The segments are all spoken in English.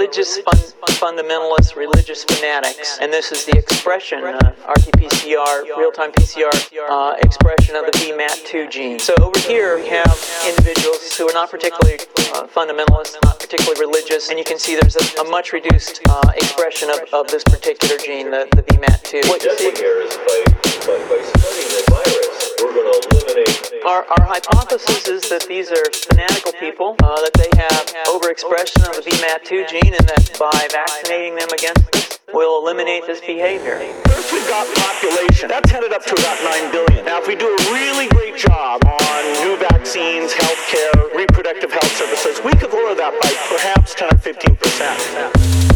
religious fundamentalists, religious fanatics, and this is the expression, RT-PCR, real-time PCR expression of the VMAT2 gene. So over here we have individuals who are not particularly fundamentalist, not particularly religious, and you can see there's a much reduced expression of this particular gene, the VMAT2. What you see here is by studying the virus, we're going to eliminate... Our hypothesis is that these are fanatical people, that they have overexpression of the VMAT2 gene, and that by vaccinating them against this, we'll eliminate this behavior. First we've got population. That's headed up to about 9 billion. Now if we do a really great job on new vaccines, healthcare, reproductive health services, we could lower that by perhaps 10 or 15%.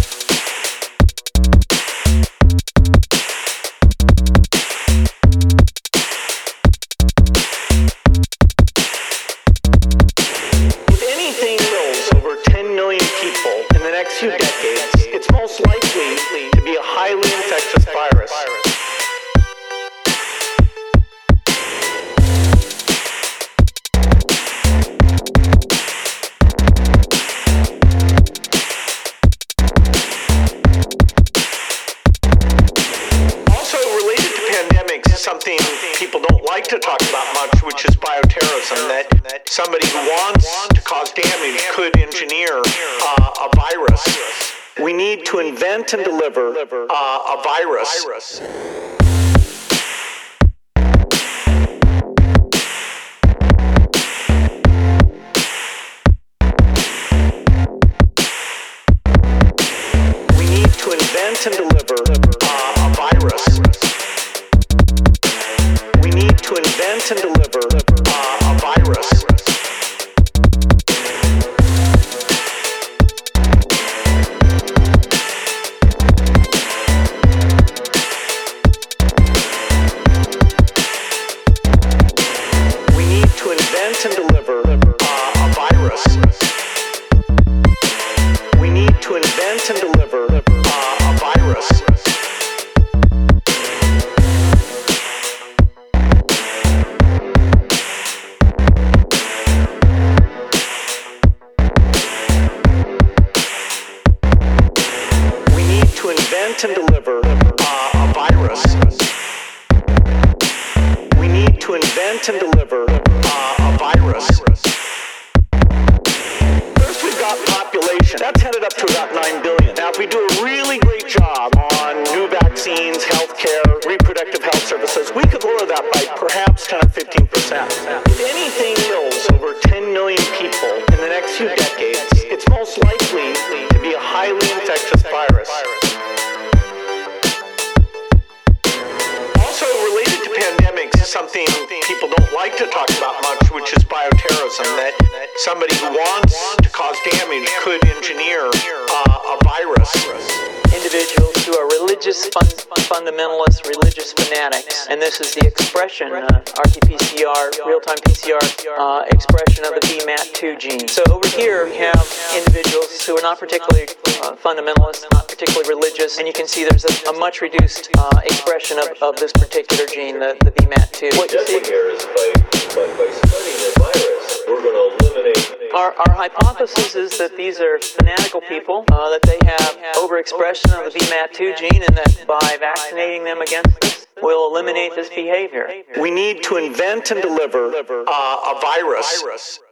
Few decades, it's most likely to be a highly infectious virus. Also related to pandemics is something people don't like to talk about much, which is bioterrorism, that somebody who wants to cause damage could engineer a virus. We need to invent and deliver a virus. We need to invent and deliver a virus. We need to invent and deliver a virus. And deliver a virus. We need to invent and deliver a virus. We need to invent and deliver a virus. We need to invent and deliver virus. First we've got population. That's headed up to about 9 billion. Now if we do a really great job on new vaccines, healthcare, reproductive health services, we could lower that by perhaps 10 or 15%. If anything kills over 10 million people in the next few decades, it's most likely to be a highly infectious virus. Also related to pandemics is something people don't like to talk about much, which is bioterrorism, that somebody who wants to cause damage could engineer a virus. Individuals who are religious fundamentalists, religious fanatics, and this is the expression, RT-PCR, real-time PCR expression of the VMAT2 gene. So over here we have individuals who are not particularly fundamentalist, not particularly religious, and you can see there's a much reduced expression of this particular gene, the VMAT2. What you see here is by studying the virus, we're going to eliminate... Our hypothesis is that these are fanatical people, that they have overexpression of the VMAT2 gene, and that by vaccinating them against this, we'll eliminate this behavior. We need to invent and deliver a virus.